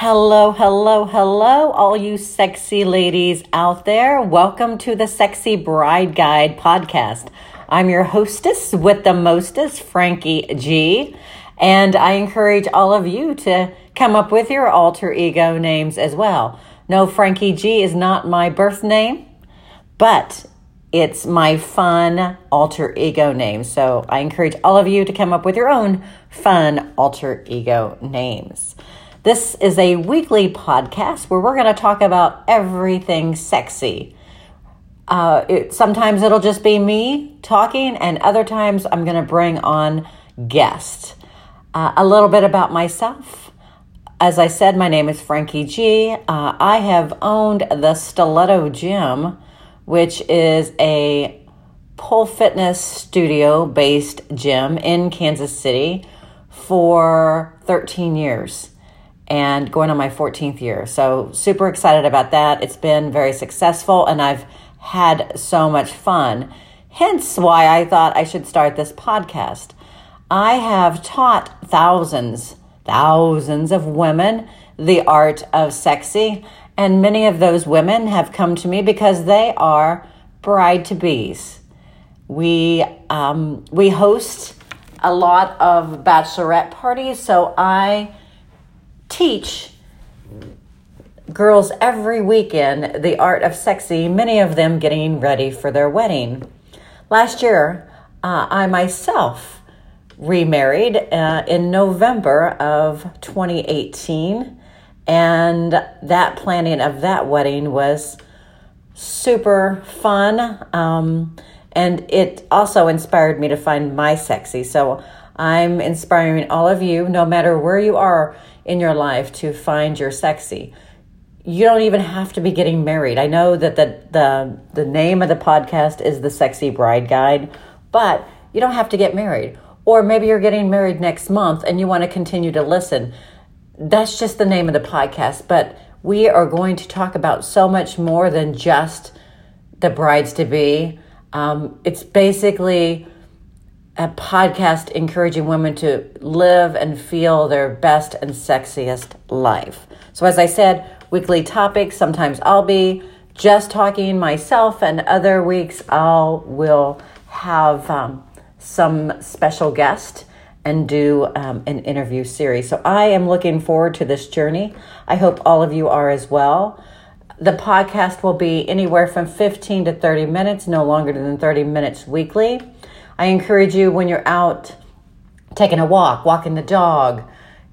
Hello, hello, hello, all you sexy ladies out there. Welcome to the Sexy Bride Guide podcast. I'm your hostess with the mostest, Frankie G. And I encourage all of you to come up with your alter ego names as well. No, Frankie G is not my birth name, but it's my fun alter ego name. So I encourage all of you to come up with your own fun alter ego names. This is a weekly podcast where we're going to talk about everything sexy. Sometimes it'll just be me talking, and other times I'm going to bring on guests. A little bit about myself. As I said, my name is Frankie G. I have owned the Stiletto Gym, which is a pole fitness studio-based gym in Kansas City for 13 years. And going on my 14th year. So super excited about that. It's been very successful and I've had so much fun. Hence why I thought I should start this podcast. I have taught thousands of women the art of sexy. And many of those women have come to me because they are bride-to-bes. We host a lot of bachelorette parties. So I teach girls every weekend the art of sexy, many of them getting ready for their wedding. Last year, I myself remarried in November of 2018, and that planning of that wedding was super fun, and it also inspired me to find my sexy. So I'm inspiring all of you, no matter where you are in your life, to find your sexy. You don't even have to be getting married. I know that the name of the podcast is the Sexy Bride Guide, but you don't have to get married. Or maybe you're getting married next month and you want to continue to listen. That's just the name of the podcast, but we are going to talk about so much more than just the brides-to-be. It's basically a podcast encouraging women to live and feel their best and sexiest life. So as I said, weekly topics. Sometimes I'll be just talking myself, and other weeks will have some special guest and do an interview series. So I am looking forward to this journey. I hope all of you are as well. The podcast will be anywhere from 15 to 30 minutes, no longer than 30 minutes weekly. I encourage you, when you're out taking a walk, walking the dog,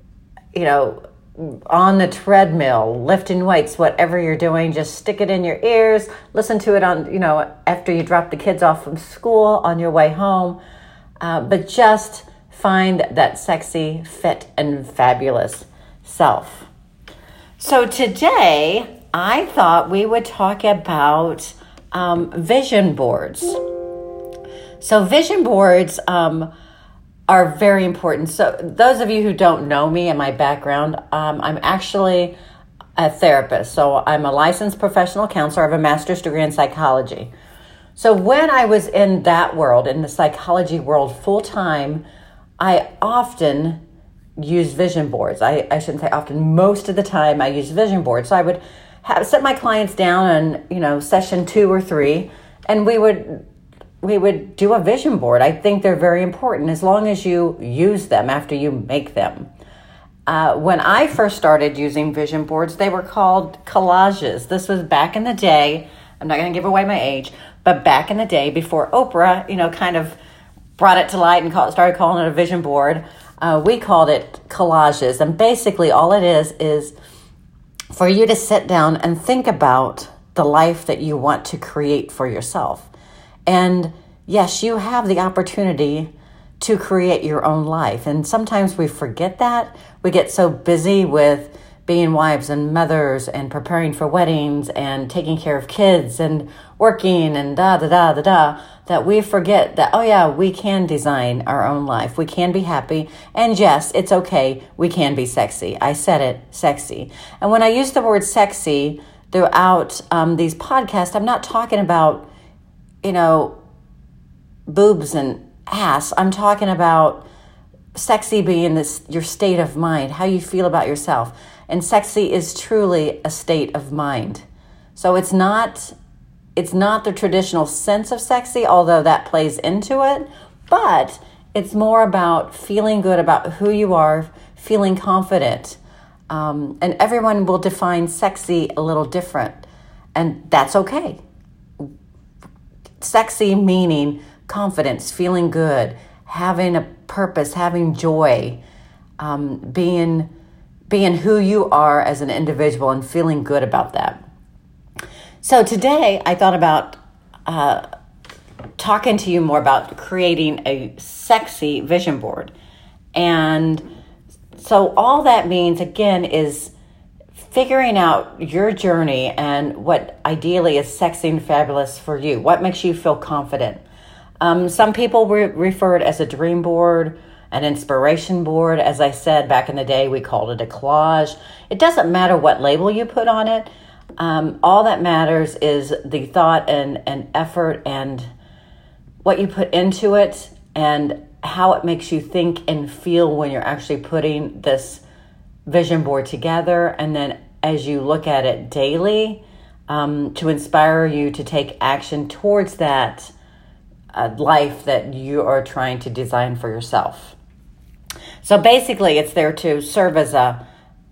on the treadmill, lifting weights, whatever you're doing, just stick it in your ears, listen to it after you drop the kids off from school, on your way home, but just find that sexy, fit, and fabulous self. So today, I thought we would talk about vision boards. So vision boards are very important. So those of you who don't know me and my background, I'm actually a therapist. So I'm a licensed professional counselor. I have a master's degree in psychology. So when I was in that world, in the psychology world full time, I often used vision boards. I shouldn't say often, most of the time I used vision boards. So I would set my clients down on, session 2 or 3, and we would do a vision board. I think they're very important as long as you use them after you make them. When I first started using vision boards, they were called collages. This was back in the day. I'm not going to give away my age, but back in the day before Oprah, kind of brought it to light and started calling it a vision board, we called it collages. And basically all it is for you to sit down and think about the life that you want to create for yourself. And yes, you have the opportunity to create your own life. And sometimes we forget that. We get so busy with being wives and mothers and preparing for weddings and taking care of kids and working and that we forget that, oh yeah, we can design our own life. We can be happy. And yes, it's okay. We can be sexy. I said it, sexy. And when I use the word sexy throughout these podcasts, I'm not talking about boobs and ass. I'm talking about sexy being this your state of mind, how you feel about yourself. And sexy is truly a state of mind. So it's not the traditional sense of sexy, although that plays into it, but it's more about feeling good about who you are, feeling confident. And everyone will define sexy a little different, and that's okay. Sexy meaning confidence, feeling good, having a purpose, having joy, being who you are as an individual and feeling good about that. So today I thought about talking to you more about creating a sexy vision board. And so all that means, again, is figuring out your journey and what ideally is sexy and fabulous for you. What makes you feel confident? Some people refer it as a dream board, an inspiration board. As I said back in the day, we called it a collage. It doesn't matter what label you put on it. All that matters is the thought and effort and what you put into it and how it makes you think and feel when you're actually putting this vision board together. And then as you look at it daily, to inspire you to take action towards that life that you are trying to design for yourself. So basically, it's there to serve as a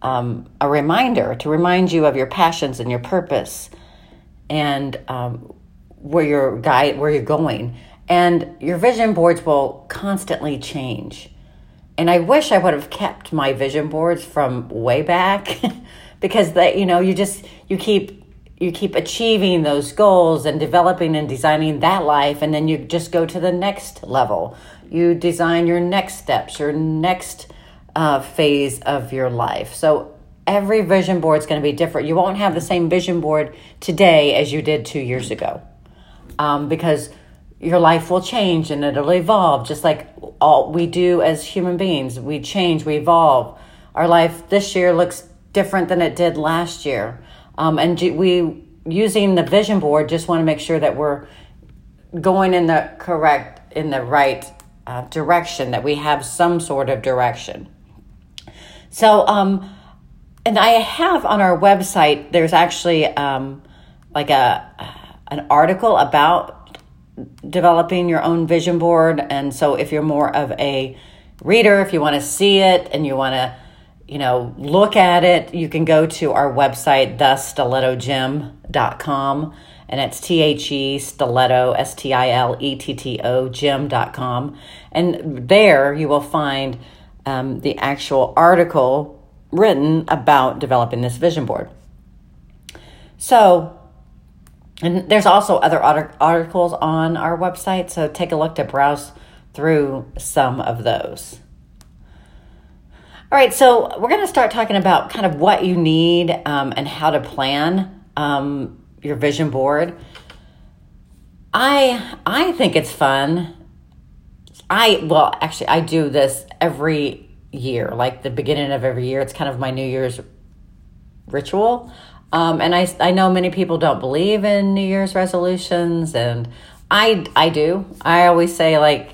reminder, to remind you of your passions and your purpose, and where you're going. And your vision boards will constantly change. And I wish I would have kept my vision boards from way back, because you keep achieving those goals and developing and designing that life, and then you just go to the next level. You design your next steps, your next phase of your life. So every vision board is going to be different. You won't have the same vision board today as you did 2 years ago, because your life will change and it'll evolve, just like all we do as human beings. We change, we evolve. Our life this year looks different than it did last year. And we, using the vision board, just want to make sure that we're going in the right direction, that we have some sort of direction. So, and I have on our website, there's actually like an article about developing your own vision board. And so if you're more of a reader, if you want to see it and you want to, look at it, you can go to our website, thestiletto.gym.com, and it's THE stiletto, STILETTO gym.com. And there you will find the actual article written about developing this vision board. So, and there's also other articles on our website, so take a look to browse through some of those. All right, so we're going to start talking about kind of what you need and how to plan your vision board. I think it's fun. I do this every year, like the beginning of every year. It's kind of my New Year's ritual. And I know many people don't believe in New Year's resolutions, and I do. I always say,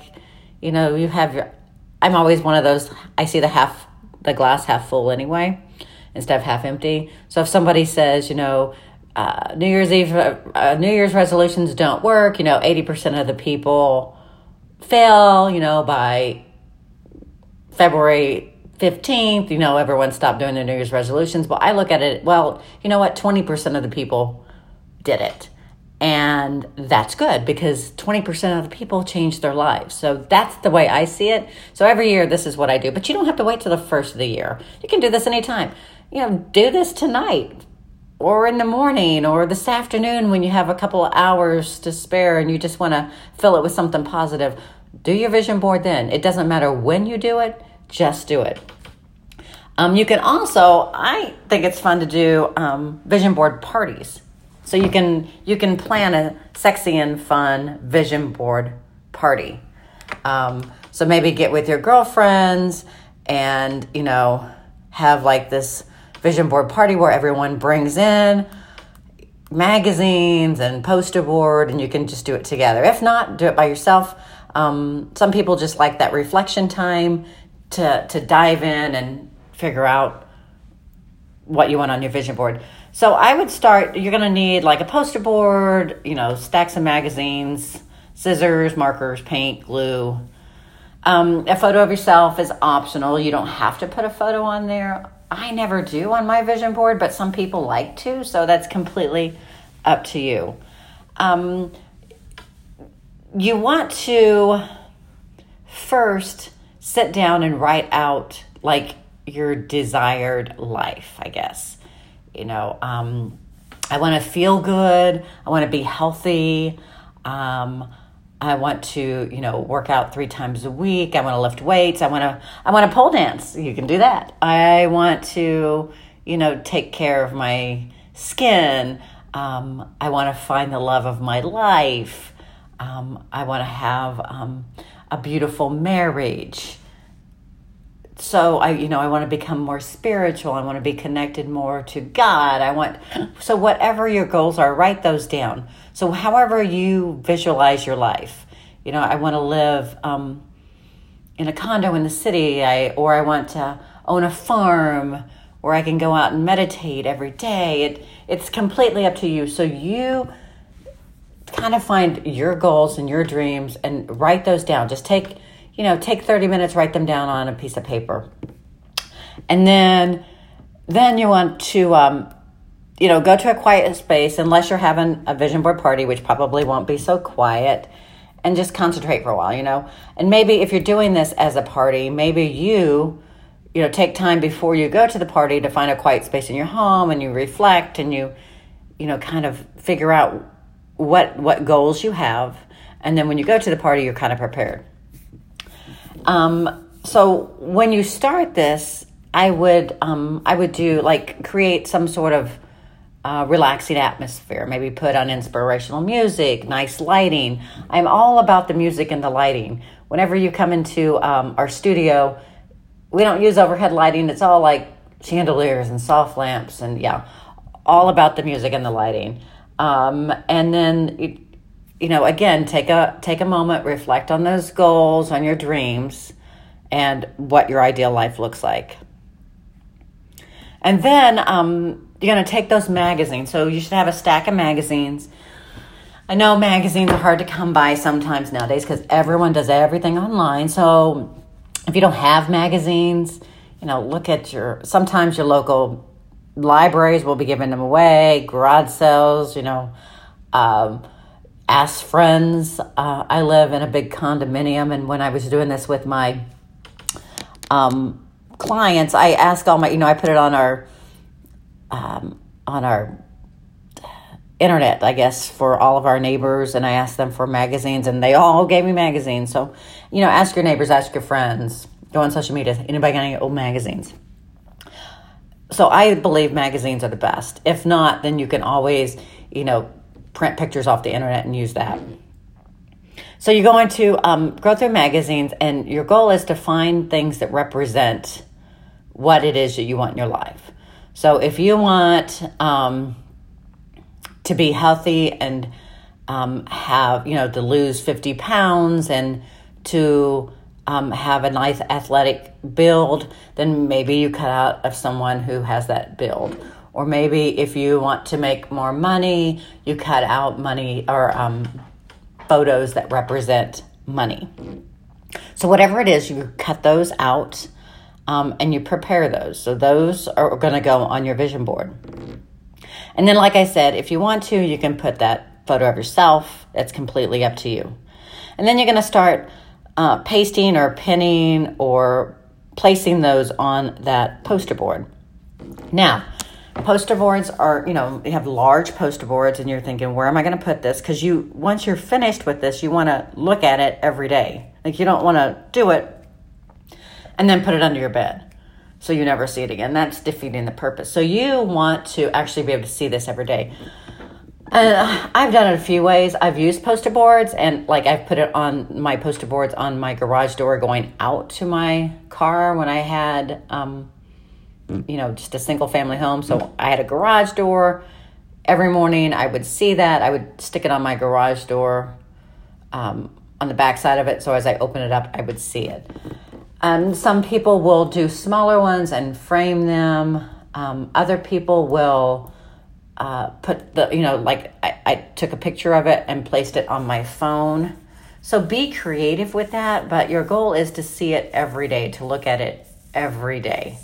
I'm always one of those, I see the glass half full anyway, instead of half empty. So if somebody says, New Year's Eve, New Year's resolutions don't work, 80% of the people fail, by February 15th, everyone stopped doing their New Year's resolutions. But I look at it, 20% of the people did it. And that's good, because 20% of the people changed their lives. So that's the way I see it. So every year, this is what I do. But you don't have to wait till the first of the year. You can do this anytime. Do this tonight, or in the morning, or this afternoon when you have a couple of hours to spare and you just want to fill it with something positive. Do your vision board then. It doesn't matter when you do it. Just do it. You can also, I think it's fun to do vision board parties. So you can plan a sexy and fun vision board party. So maybe get with your girlfriends and, have like this vision board party where everyone brings in magazines and poster board, and you can just do it together. If not, do it by yourself. Some people just like that reflection time. to dive in and figure out what you want on your vision board. So I would start, you're going to need like a poster board, stacks of magazines, scissors, markers, paint, glue. A photo of yourself is optional. You don't have to put a photo on there. I never do on my vision board, but some people like to, so that's completely up to you. You want to first sit down and write out like your desired life, I guess. I want to feel good. I want to be healthy. I want to, work out 3 times a week. I want to lift weights. I want to pole dance. You can do that. I want to, take care of my skin. I want to find the love of my life. I want to have a beautiful marriage. So I want to become more spiritual. I want to be connected more to God. So whatever your goals are, write those down. So however you visualize your life, I want to live in a condo in the city, or I want to own a farm where I can go out and meditate every day. It's completely up to you. So you kind of find your goals and your dreams and write those down. Just take 30 minutes, write them down on a piece of paper. And then you want to, go to a quiet space, unless you're having a vision board party, which probably won't be so quiet, and just concentrate for a while, And maybe if you're doing this as a party, maybe you take time before you go to the party to find a quiet space in your home, and you reflect, and you kind of figure out what goals you have. And then when you go to the party, you're kind of prepared. So when you start this, I would do create some sort of relaxing atmosphere. Maybe put on inspirational music, nice lighting. I'm all about the music and the lighting. Whenever you come into our studio, we don't use overhead lighting. It's all like chandeliers and soft lamps, and all about the music and the lighting. And then again, take a moment, reflect on those goals, on your dreams, and what your ideal life looks like. And then you're going to take those magazines. So you should have a stack of magazines. I know magazines are hard to come by sometimes nowadays because everyone does everything online. So if you don't have magazines, look at sometimes your local libraries will be giving them away, garage sales, ask friends. I live in a big condominium, and when I was doing this with my clients, I asked all my, I put it on our internet, I guess, for all of our neighbors, and I asked them for magazines, and they all gave me magazines. So, ask your neighbors, ask your friends, go on social media. Anybody got any old magazines? So I believe magazines are the best. If not, then you can always, print pictures off the internet and use that. So you're going to go through magazines, and your goal is to find things that represent what it is that you want in your life. So if you want to be healthy and have, to lose 50 pounds and to have a nice athletic build, then maybe you cut out of someone who has that build. Or maybe if you want to make more money, you cut out money or photos that represent money. So whatever it is, you cut those out and you prepare those. So those are going to go on your vision board. And then, like I said, if you want to, you can put that photo of yourself. It's completely up to you. And then you're going to start pasting or pinning or placing those on that poster board. Now, poster boards are, you have large poster boards, and you're thinking, where am I going to put this? Because once you're finished with this, you want to look at it every day. Like, you don't want to do it and then put it under your bed so you never see it again. That's defeating the purpose. So you want to actually be able to see this every day. And I've done it a few ways. I've used poster boards, and I've put it on my poster boards on my garage door going out to my car when I had, just a single family home. So I had a garage door. Every morning I would see that. I would stick it on my garage door on the back side of it. So as I open it up, I would see it. Some people will do smaller ones and frame them. Other people will put I took a picture of it and placed it on my phone. So be creative with that, but your goal is to see it every day, to look at it every day.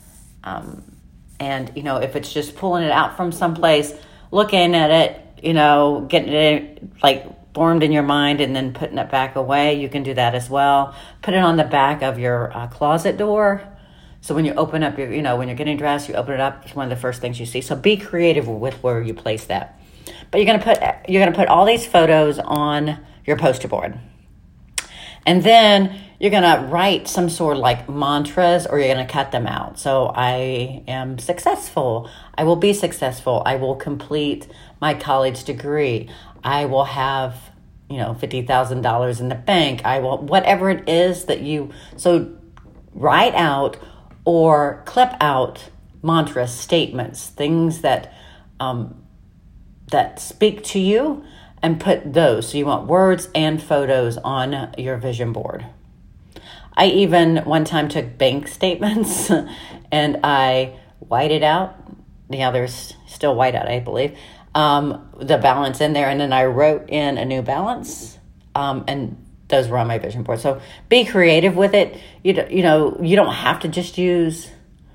And, if it's just pulling it out from someplace, looking at it, getting it formed in your mind and then putting it back away, you can do that as well. Put it on the back of your closet door. So when you open up when you're getting dressed, you open it up, it's one of the first things you see. So be creative with where you place that. But you're going to put all these photos on your poster board. And then you're going to write some sort of mantras, or you're going to cut them out. So I am successful. I will be successful. I will complete my college degree. I will have, $50,000 in the bank. I will, whatever it is that so write out or clip out mantras, statements, things that speak to you, and put those. So you want words and photos on your vision board. I even one time took bank statements and I whited out. Yeah, there's still white out, I believe. The balance in there, and then I wrote in a new balance, and those were on my vision board. So be creative with it. You don't have to just use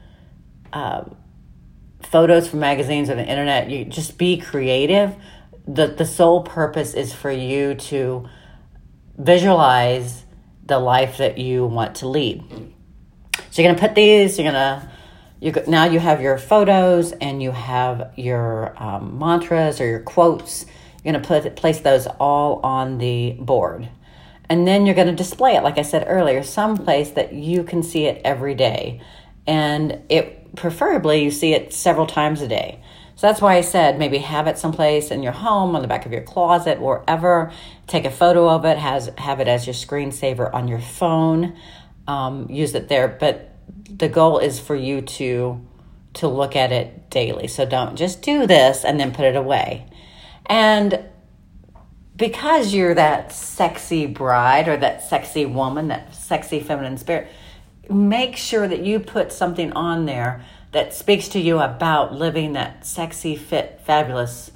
photos from magazines or the internet. You just be creative. The sole purpose is for you to visualize the life that you want to lead. So you're going to put these, now you have your photos and you have your mantras or your quotes. You're going to place those all on the board. And then you're going to display it, like I said earlier, someplace that you can see it every day. And preferably you see it several times a day. So that's why I said maybe have it someplace in your home, on the back of your closet, wherever. Take a photo of it, have it as your screensaver on your phone. Use it there. But the goal is for you to look at it daily. So don't just do this and then put it away. And because you're that sexy bride or that sexy woman, that sexy feminine spirit, make sure that you put something on there that speaks to you about living that sexy, fit, fabulous,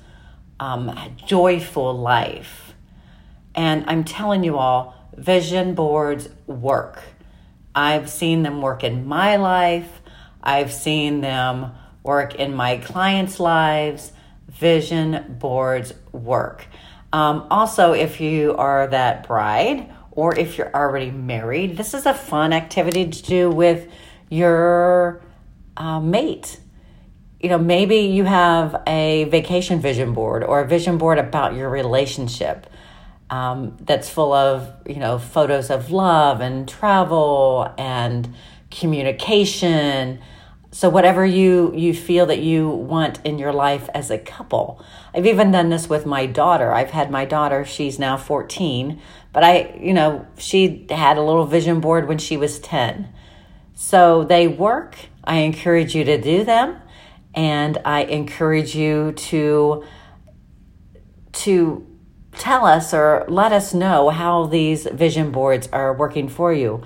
joyful life. And I'm telling you all, vision boards work. I've seen them work in my life. I've seen them work in my clients' lives. Vision boards work. Also, if you are that bride or if you're already married, this is a fun activity to do with your mate. Maybe you have a vacation vision board or a vision board about your relationship that's full of, photos of love and travel and communication. So whatever you feel that you want in your life as a couple. I've even done this with my daughter. I've had my daughter, she's now 14, but she had a little vision board when she was 10. So they work. I encourage you to do them, and I encourage you to tell us or let us know how these vision boards are working for you.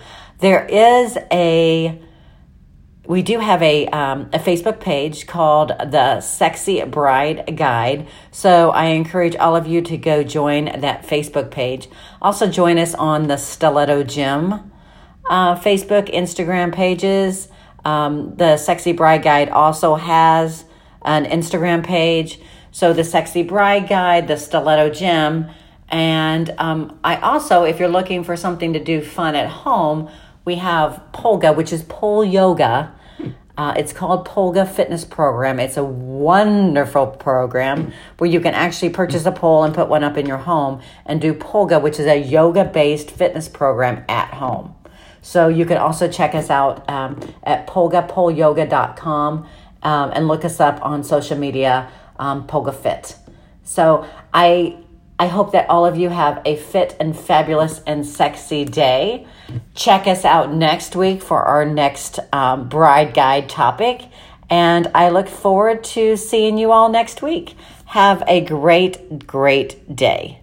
We do have a Facebook page called the Sexy Bride Guide. So I encourage all of you to go join that Facebook page. Also join us on the Stiletto Gym Facebook, Instagram pages. The Sexy Bride Guide also has an Instagram page. So the Sexy Bride Guide, the Stiletto Gym. And I also, if you're looking for something to do fun at home, we have Polga, which is pole yoga. It's called Polga Fitness Program. It's a wonderful program where you can actually purchase a pole and put one up in your home and do Polga, which is a yoga-based fitness program at home. So you can also check us out at polgapoleyoga.com and look us up on social media, Polga Fit. So I hope that all of you have a fit and fabulous and sexy day. Check us out next week for our next bride guide topic. And I look forward to seeing you all next week. Have a great, great day.